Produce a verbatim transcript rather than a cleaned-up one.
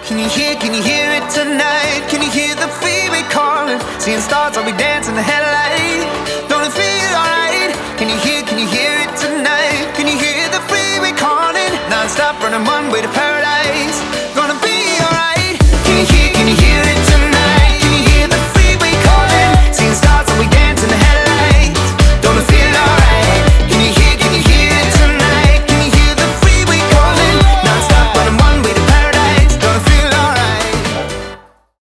Can you hear, can you hear it tonight? Can you hear the fever calling? Seeing stars, I'll be dancing the headlight. Don't it feel alright?